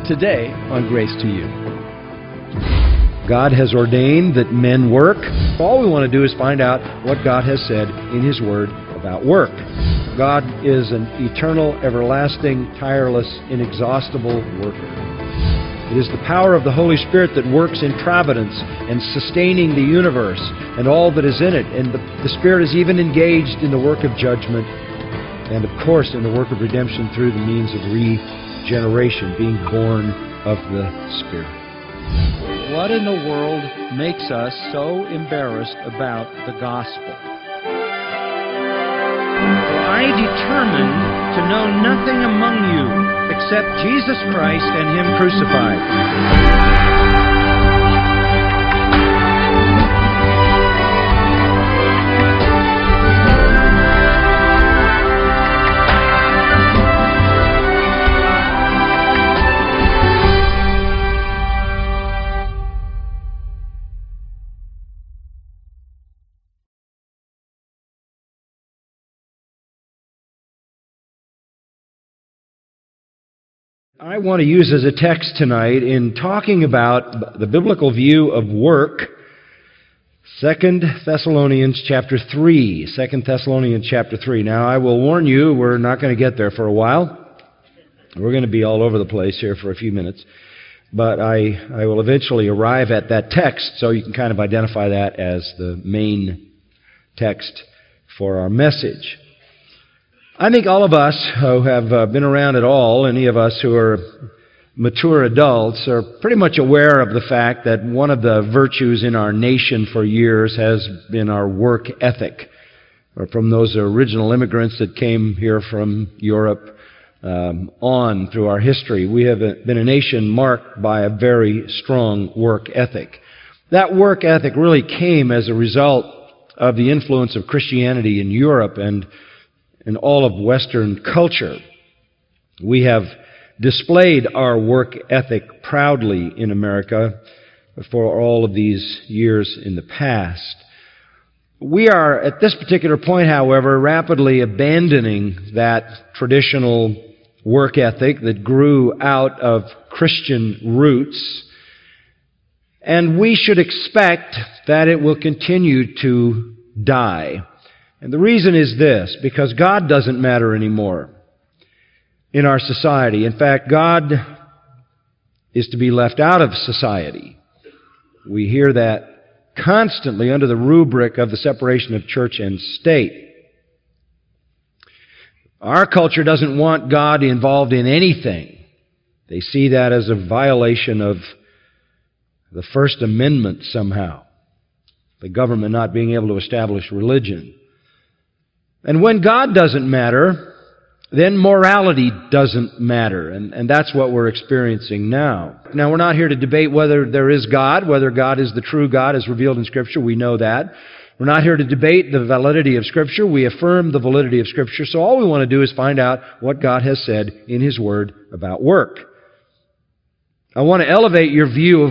today on Grace to You. God has ordained that men work. All we want to do is find out what God has said in His Word about work. God is an eternal, everlasting, tireless, inexhaustible worker. It is the power of the Holy Spirit that works in providence and sustaining the universe and all that is in it. And the Spirit is even engaged in the work of judgment and, of course, in the work of redemption through the means of regeneration, being born of the Spirit. What in the world makes us so embarrassed about the gospel? I determined to know nothing among you except Jesus Christ and Him crucified. I want to use as a text tonight in talking about the biblical view of work, 2 Thessalonians chapter 3. 2 Thessalonians chapter 3. Now, I will warn you, we're not going to get there for a while. We're going to be all over the place here for a few minutes. But I will eventually arrive at that text, so you can kind of identify that as the main text for our message. I think all of us who have been around at all, any of us who are mature adults, are pretty much aware of the fact that one of the virtues in our nation for years has been our work ethic. Or from those original immigrants that came here from Europe on through our history, we have been a nation marked by a very strong work ethic. That work ethic really came as a result of the influence of Christianity in Europe and all of Western culture. We have displayed our work ethic proudly in America for all of these years in the past. We are, at this particular point, however, rapidly abandoning that traditional work ethic that grew out of Christian roots, and we should expect that it will continue to die. And the reason is this, because God doesn't matter anymore in our society. In fact, God is to be left out of society. We hear that constantly under the rubric of the separation of church and state. Our culture doesn't want God involved in anything. They see that as a violation of the First Amendment somehow, the government not being able to establish religion. And when God doesn't matter, then morality doesn't matter. And that's what we're experiencing now. Now, we're not here to debate whether there is God, whether God is the true God as revealed in Scripture. We know that. We're not here to debate the validity of Scripture. We affirm the validity of Scripture. So all we want to do is find out what God has said in His Word about work. I want to elevate your view of